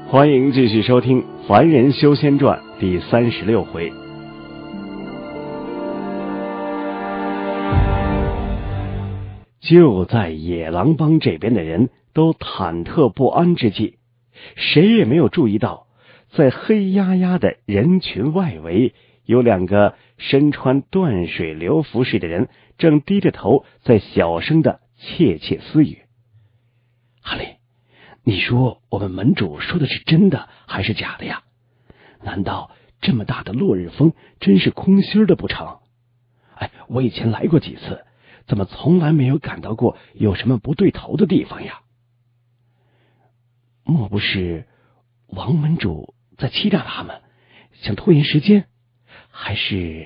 欢迎继续收听《凡人修仙传》第36回。就在野狼帮这边的人都忐忑不安之际，谁也没有注意到，在黑压压的人群外围，有两个身穿断水流服饰的人正低着头在小声的窃窃私语。哈利，你说我们门主说的是真的还是假的呀？难道这么大的落日风真是空心的不成？我以前来过几次，怎么从来没有感到过有什么不对头的地方呀？莫不是王门主在欺诈他们，想拖延时间？还是……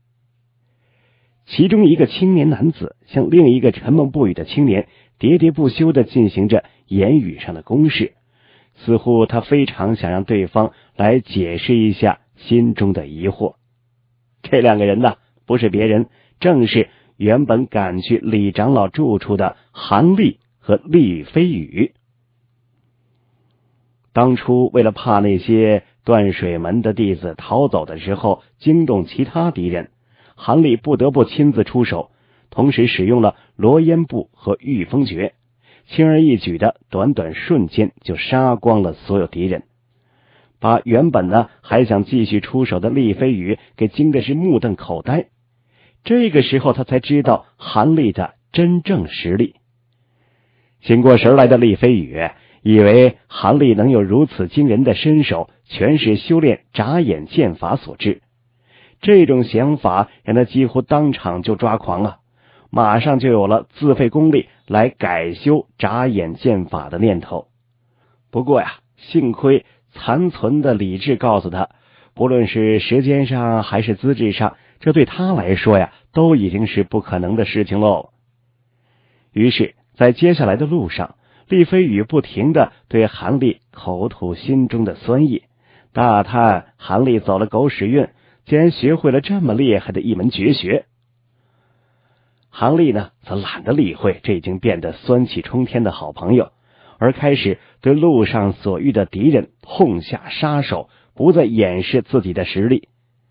其中一个青年男子向另一个沉默不语的青年喋喋不休地进行着言语上的攻势，似乎他非常想让对方来解释一下心中的疑惑。这两个人呢，不是别人，正是原本赶去李长老住处的韩立和厉飞羽。当初为了怕那些断水门的弟子逃走的时候惊动其他敌人，韩立不得不亲自出手，同时使用了罗烟步和御风诀，轻而易举的短短瞬间就杀光了所有敌人，把原本呢还想继续出手的厉飞羽给惊的是目瞪口呆。这个时候他才知道韩立的真正实力。醒过神来的厉飞羽以为韩立能有如此惊人的身手，全是修炼眨眼剑法所致。这种想法让他几乎当场就抓狂了，马上就有了自费功力来改修眨眼剑法的念头。不过呀，幸亏残存的理智告诉他，不论是时间上还是资质上，这对他来说呀，都已经是不可能的事情喽。于是在接下来的路上，厉飞羽不停地对韩立口吐心中的酸意，大叹韩立走了狗屎运，竟然学会了这么厉害的一门绝学。韩立呢，则懒得理会这已经变得酸气冲天的好朋友，而开始对路上所遇的敌人痛下杀手，不再掩饰自己的实力。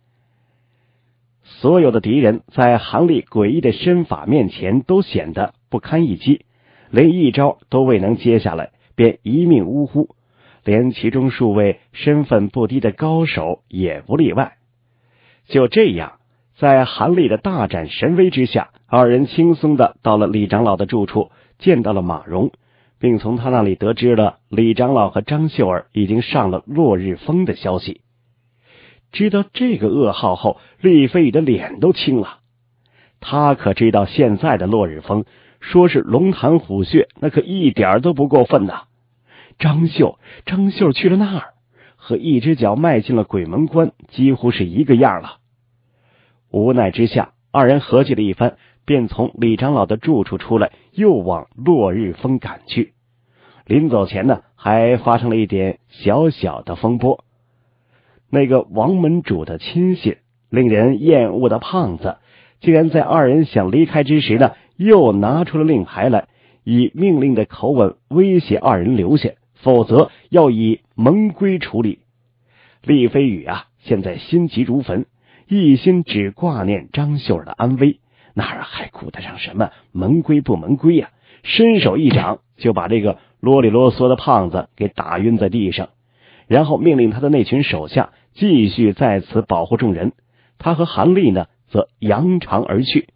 所有的敌人在韩立诡异的身法面前都显得不堪一击，连一招都未能接下来，便一命呜呼，连其中数位身份不低的高手也不例外。就这样，在韩立的大展神威之下，二人轻松的到了李长老的住处，见到了马荣，并从他那里得知了李长老和张秀儿已经上了落日峰的消息。知道这个噩耗后，厉飞羽的脸都青了。他可知道现在的落日峰说是龙潭虎穴，那可一点都不过分呐。张秀去了那儿，和一只脚迈进了鬼门关几乎是一个样了。无奈之下，二人合计了一番，便从李长老的住处出来，又往落日峰赶去。临走前呢，还发生了一点小小的风波。那个王门主的亲信，令人厌恶的胖子，竟然在二人想离开之时呢，又拿出了令牌来，以命令的口吻威胁二人留下，否则要以盟规处理。厉飞羽现在心急如焚，一心只挂念张秀儿的安危，哪儿还顾得上什么盟规不盟规呀？伸手一掌就把这个啰里啰嗦的胖子给打晕在地上，然后命令他的那群手下继续在此保护众人，他和韩立呢则扬长而去。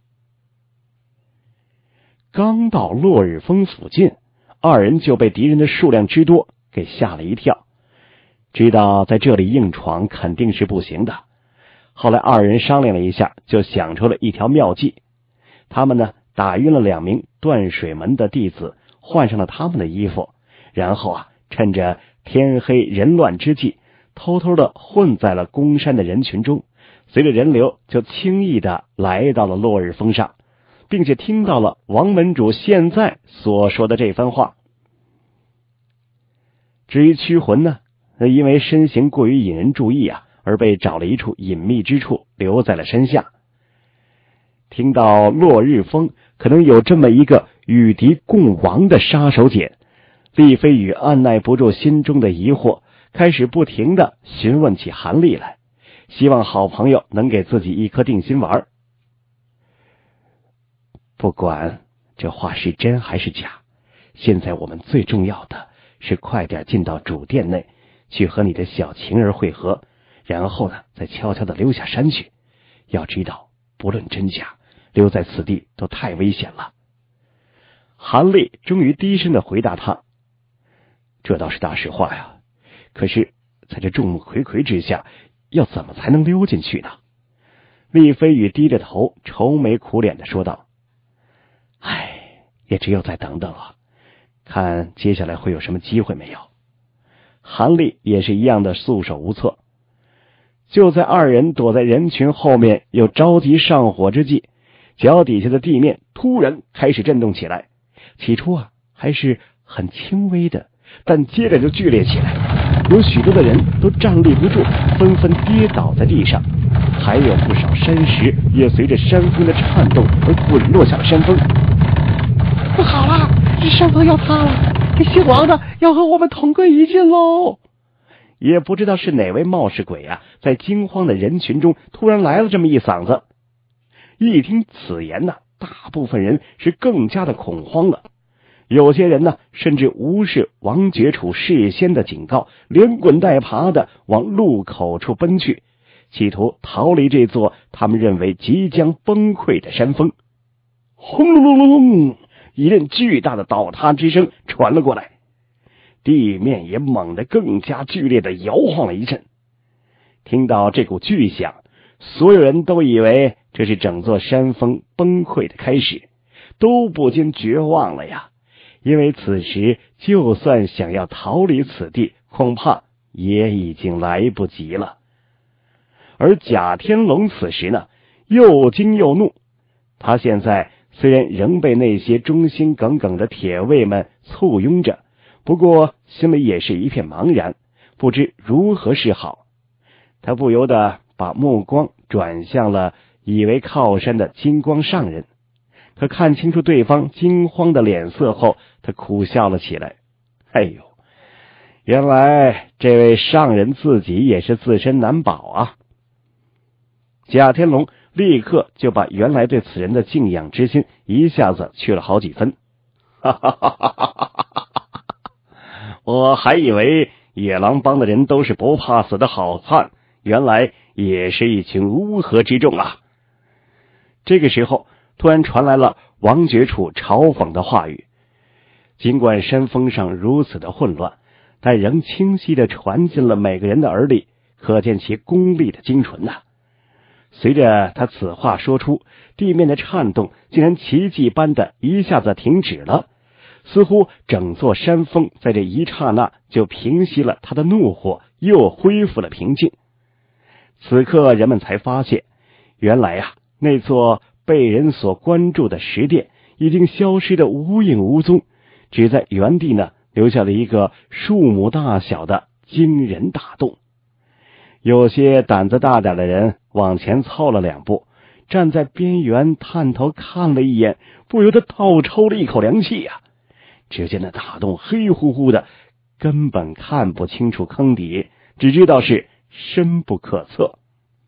刚到落日峰附近，二人就被敌人的数量之多给吓了一跳，知道在这里硬闯肯定是不行的。后来二人商量了一下，就想出了一条妙计。他们呢，打晕了2名断水门的弟子，换上了他们的衣服，然后趁着天黑人乱之际，偷偷的混在了宫山的人群中，随着人流就轻易的来到了落日峰上，并且听到了王门主现在所说的这番话。至于驱魂呢，因为身形过于引人注意而被找了一处隐秘之处留在了山下。听到落日峰可能有这么一个与敌共亡的杀手锏，厉飞羽按耐不住心中的疑惑， 开始不停地询问起韩立来，希望好朋友能给自己一颗定心丸。不管这话是真还是假，现在我们最重要的是快点进到主殿内，去和你的小情人会合，然后呢，再悄悄地溜下山去。要知道，不论真假，留在此地都太危险了。韩立终于低声地回答他：这倒是大实话呀，可是在这众目睽睽之下，要怎么才能溜进去呢？厉飞羽低着头，愁眉苦脸地说道：唉，也只有再等等了，看接下来会有什么机会没有。韩立也是一样的束手无策。就在二人躲在人群后面又着急上火之际，脚底下的地面突然开始震动起来。起初啊，还是很轻微的，但接着就剧烈起来，有许多的人都站立不住，纷纷跌倒在地上，还有不少山石也随着山峰的颤动而滚落下了山峰。 不好了，这山峰要塌了，这姓王的要和我们同归于尽喽！ 也不知道是哪位冒失鬼啊，在惊慌的人群中突然来了这么一嗓子。一听此言呢，大部分人是更加的恐慌了。有些人呢，甚至无视王觉楚事先的警告，连滚带爬的往路口处奔去，企图逃离这座他们认为即将崩溃的山峰。轰隆隆隆隆，一阵巨大的倒塌之声传了过来，地面也猛地更加剧烈的摇晃了一阵。听到这股巨响，所有人都以为这是整座山峰崩溃的开始，都不禁绝望了呀。因为此时就算想要逃离此地，恐怕也已经来不及了。而贾天龙此时呢，又惊又怒。他现在虽然仍被那些忠心耿耿的铁卫们簇拥着，不过心里也是一片茫然，不知如何是好。他不由得把目光转向了以为靠山的金光上人，可看清楚对方惊慌的脸色后，他苦笑了起来。哎呦，原来这位上人自己也是自身难保啊。贾天龙立刻就把原来对此人的敬仰之心一下子去了好几分。哈哈哈哈哈哈！我还以为野狼帮的人都是不怕死的好汉，原来也是一群乌合之众啊。这个时候突然传来了王觉楚嘲讽的话语，尽管山峰上如此的混乱，但仍清晰地传进了每个人的耳里，可见其功力的精纯呐。随着他此话说出，地面的颤动竟然奇迹般的一下子停止了，似乎整座山峰在这一刹那就平息了他的怒火，又恢复了平静。此刻人们才发现，原来啊，那座被人所关注的石殿已经消失的无影无踪，只在原地呢留下了一个树木大小的惊人大洞。有些胆子大点的人往前凑了两步，站在边缘探头看了一眼，不由得倒抽了一口凉气呀。只见那大洞黑乎乎的，根本看不清楚坑底，只知道是深不可测。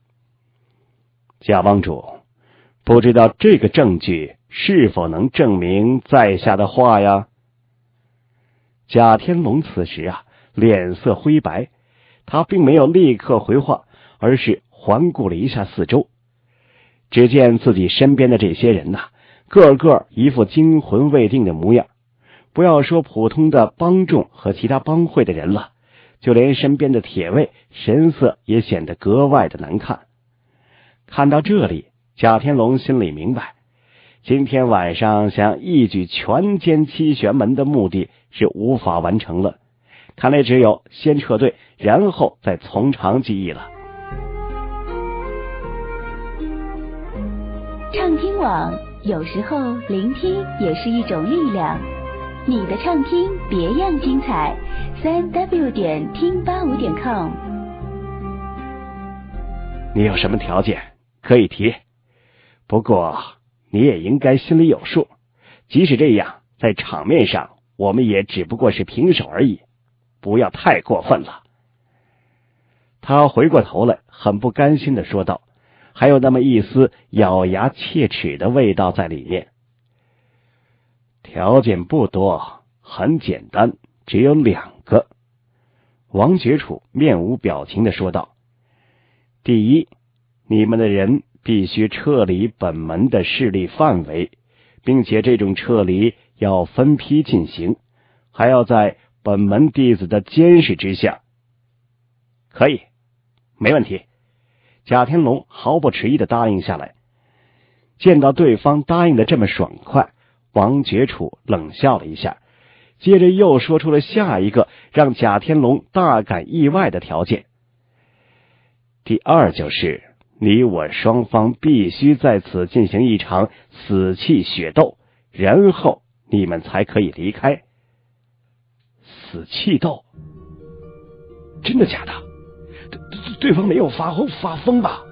贾帮主，不知道这个证据是否能证明在下的话呀？贾天龙此时啊，脸色灰白，他并没有立刻回话，而是环顾了一下四周。只见自己身边的这些人呐，个个一副惊魂未定的模样。不要说普通的帮众和其他帮会的人了，就连身边的铁卫神色也显得格外的难看。看到这里，贾天龙心里明白，今天晚上想一举全歼七玄门的目的是无法完成了，看来只有先撤退，然后再从长计议了。 畅听网，有时候聆听也是一种力量。你的畅听别样精彩，3w.听85.com。 你有什么条件可以提，不过你也应该心里有数，即使这样，在场面上我们也只不过是平手而已，不要太过分了。 他回过头来，很不甘心地说道，还有那么一丝咬牙切齿的味道在里面。条件不多，很简单，只有2个。王觉楚面无表情地说道，第一，你们的人必须撤离本门的势力范围，并且这种撤离要分批进行，还要在本门弟子的监视之下。可以，没问题。贾天龙毫不迟疑地答应下来。见到对方答应的这么爽快，王觉楚冷笑了一下，接着又说出了下一个让贾天龙大感意外的条件。第二就是你我双方必须在此进行一场死气血斗，然后你们才可以离开。死气斗？真的假的？对方没有发疯吧？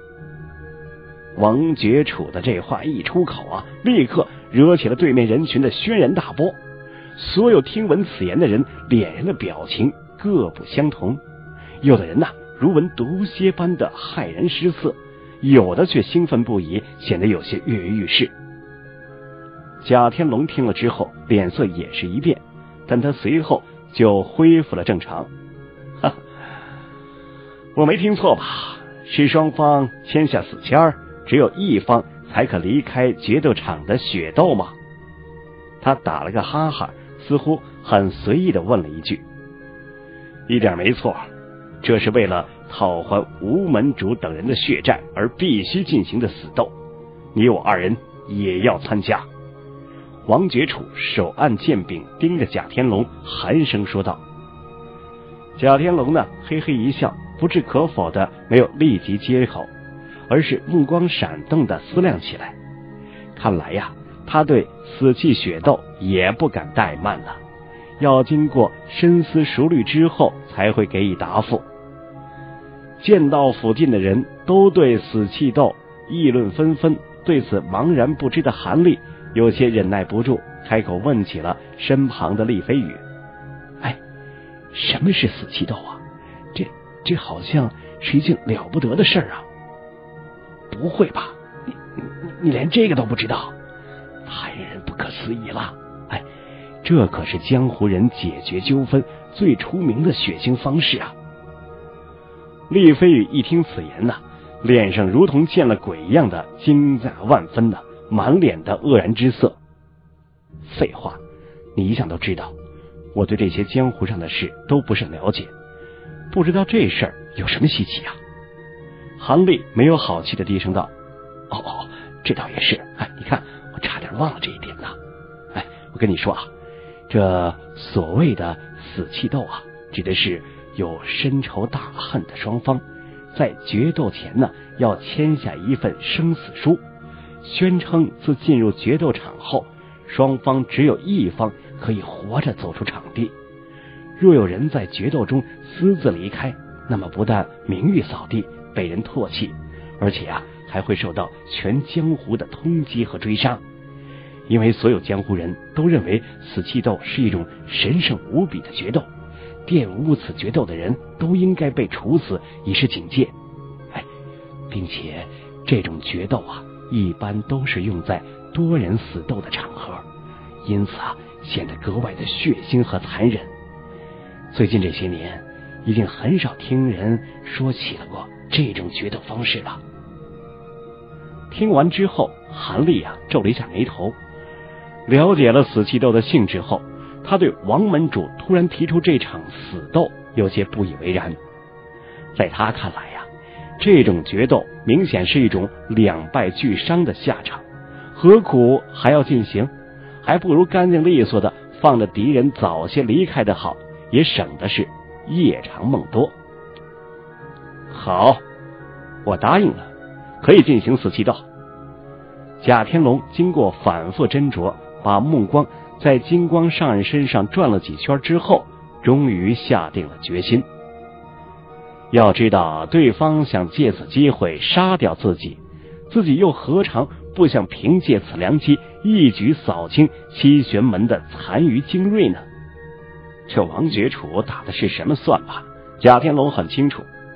王觉楚的这话一出口啊，立刻惹起了对面人群的轩然大波。所有听闻此言的人脸上的表情各不相同，有的人如闻毒蝎般的骇然失色，有的却兴奋不已，显得有些跃跃欲试。贾天龙听了之后脸色也是一变，但他随后就恢复了正常。哈，我没听错吧？是双方签下死签，只有一方才可离开决斗场的血斗吗？他打了个哈哈，似乎很随意地问了一句。一点没错，这是为了讨还吴门主等人的血债而必须进行的死斗，你我2人也要参加。王觉楚手按剑柄，盯着贾天龙，寒声说道。贾天龙呢，嘿嘿一笑，不置可否的没有立即接口，而是目光闪动的思量起来。看来呀，他对死气血斗也不敢怠慢了，要经过深思熟虑之后才会给予答复。见到附近的人都对死气斗议论纷纷，对此茫然不知的韩立有些忍耐不住，开口问起了身旁的厉飞羽。哎，什么是死气斗啊？这好像是一件了不得的事啊。不会吧，你连这个都不知道？太让人不可思议了。哎，这可是江湖人解决纠纷最出名的血腥方式啊。厉飞羽一听此言脸上如同见了鬼一样的惊讶万分满脸的愕然之色。废话，你一向都知道，我对这些江湖上的事都不甚了解，不知道这事儿有什么稀奇啊？韩立没有好气的低声道：哦，这倒也是。哎，你看，我差点忘了这一点呢。哎，我跟你说啊，这所谓的死气斗指的是有深仇大恨的双方在决斗前要签下一份生死书，宣称自进入决斗场后，双方只有一方可以活着走出场地。若有人在决斗中私自离开，那么不但名誉扫地，被人唾弃，而且还会受到全江湖的通缉和追杀。因为所有江湖人都认为死气斗是一种神圣无比的决斗，玷污此决斗的人都应该被处死以示警戒。哎，并且这种决斗一般都是用在多人死斗的场合，因此显得格外的血腥和残忍。最近这些年已经很少听人说起了过这种决斗方式了。听完之后，韩立皱了一下眉头。了解了死气斗的性质后，他对王门主突然提出这场死斗有些不以为然。在他看来这种决斗明显是一种两败俱伤的下场，何苦还要进行？还不如干净利索的放着敌人早些离开的好，也省的是夜长梦多。好，我答应了，可以进行死气斗。贾天龙经过反复斟酌，把目光在金光上人身上转了几圈之后，终于下定了决心。要知道，对方想借此机会杀掉自己，自己又何尝不想凭借此良机一举扫清七玄门的残余精锐呢？这王觉楚打的是什么算盘，贾天龙很清楚。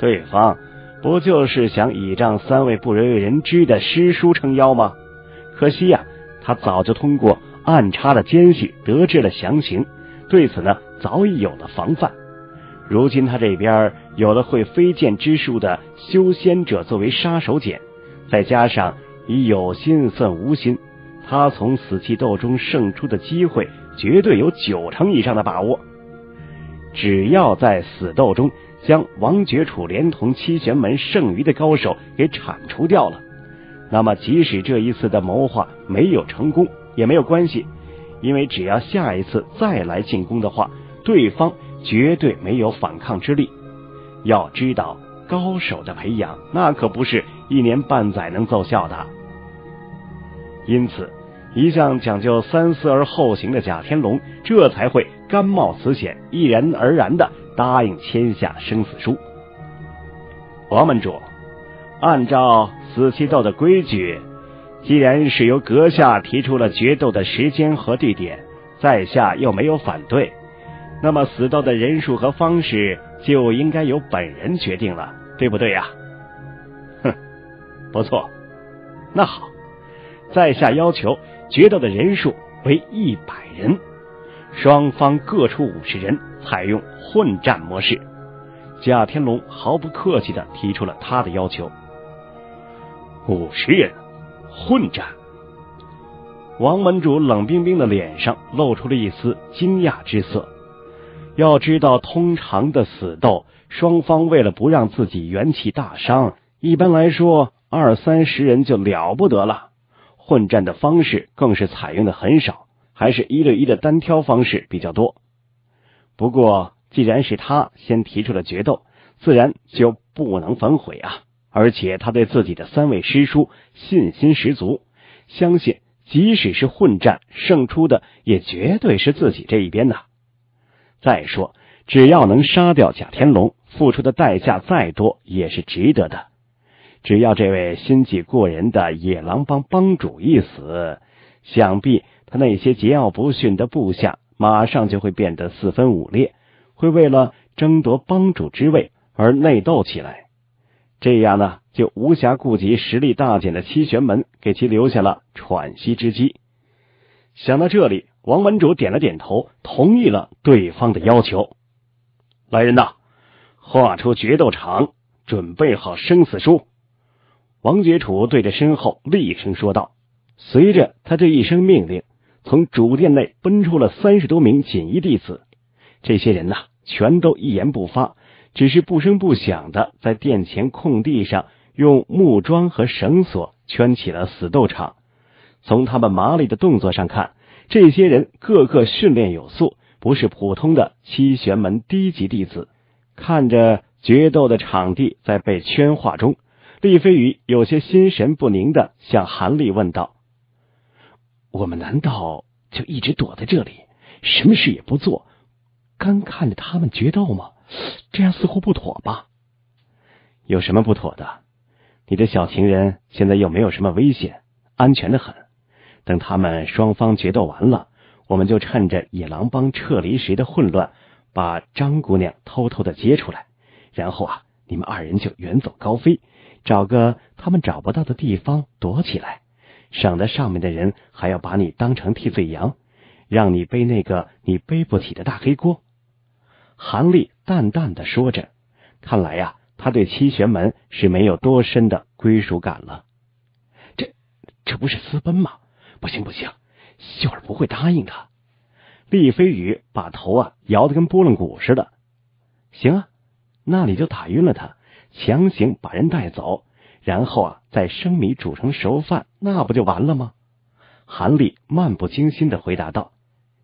对方不就是想倚仗3位不为人知的诗书撑腰吗？可惜呀，他早就通过暗插的奸细得知了详情，对此呢早已有了防范。如今他这边有了会飞剑之术的修仙者作为杀手锏，再加上以有心算无心，他从死气斗中胜出的机会绝对有90%以上的把握。只要在死斗中将王觉楚连同七玄门剩余的高手给铲除掉了，那么即使这一次的谋划没有成功也没有关系，因为只要下一次再来进攻的话，对方绝对没有反抗之力。要知道，高手的培养那可不是1年半载能奏效的。因此一向讲究三思而后行的贾天龙这才会甘冒此险，毅然而然地答应签下生死书。王门主，按照死期斗的规矩，既然是由阁下提出了决斗的时间和地点，在下又没有反对，那么死斗的人数和方式就应该由本人决定了，对不对呀？哼，不错。那好，在下要求决斗的人数为100人，双方各出50人，采用混战模式。贾天龙毫不客气地提出了他的要求。50人混战？王门主冷冰冰的脸上露出了一丝惊讶之色。要知道，通常的死斗，双方为了不让自己元气大伤，一般来说20-30人就了不得了。混战的方式更是采用的很少，还是1对1的单挑方式比较多。不过既然是他先提出了决斗，自然就不能反悔啊！而且他对自己的3位师叔信心十足，相信即使是混战，胜出的也绝对是自己这一边呐。再说，只要能杀掉贾天龙，付出的代价再多也是值得的。只要这位心计过人的野狼帮帮主一死，想必他那些桀骜不驯的部下马上就会变得4分5裂，会为了争夺帮主之位而内斗起来。这样呢，就无暇顾及实力大减的七玄门，给其留下了喘息之机。想到这里，王门主点了点头，同意了对方的要求。来人呐，画出决斗场，准备好生死书。王觉楚对着身后厉声说道。随着他这一声命令，从主殿内奔出了30多名锦衣弟子。这些人全都一言不发，只是不声不响的在殿前空地上用木桩和绳索圈起了死斗场。从他们麻利的动作上看，这些人个个训练有素，不是普通的七玄门低级弟子。看着决斗的场地在被圈化中，厉飞羽有些心神不宁的向韩立问道：我们难道就一直躲在这里，什么事也不做，干看着他们决斗吗？这样似乎不妥吧？有什么不妥的？你的小情人现在又没有什么危险，安全的很。等他们双方决斗完了，我们就趁着野狼帮撤离时的混乱，把张姑娘偷偷的接出来，然后你们2人就远走高飞，找个他们找不到的地方躲起来，省得上面的人还要把你当成替罪羊，让你背那个你背不起的大黑锅。韩立淡淡的说着，看来他对七玄门是没有多深的归属感了。这不是私奔吗？不行，秀儿不会答应的。厉飞羽把头摇得跟拨浪鼓似的。行那你就打晕了他，强行把人带走，然后再生米煮成熟饭，那不就完了吗？韩立漫不经心的回答道。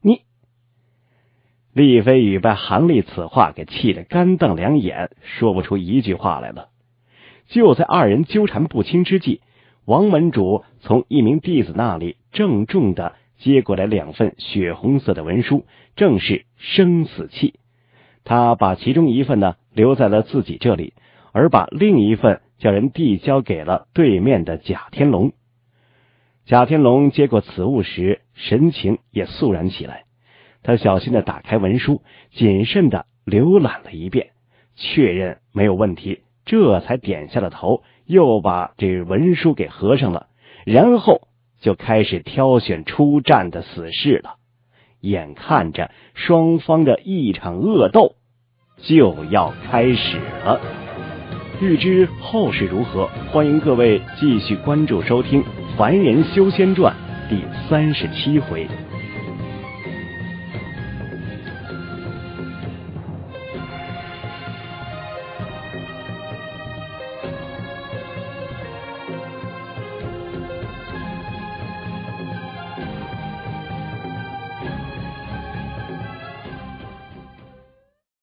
厉飞羽被韩立此话给气得干瞪两眼，说不出一句话来了。就在2人纠缠不清之际，王门主从一名弟子那里郑重的接过来2份血红色的文书，正是生死契。他把其中一份留在了自己这里，而把另一份叫人递交给了对面的贾天龙。贾天龙接过此物时，神情也肃然起来。他小心的打开文书，谨慎的浏览了一遍，确认没有问题， 这才点下了头，又把这文书给合上了，然后就开始挑选出战的死士了。眼看着双方的一场恶斗就要开始了。欲知后事如何，欢迎各位继续关注收听《凡人修仙传》第37回。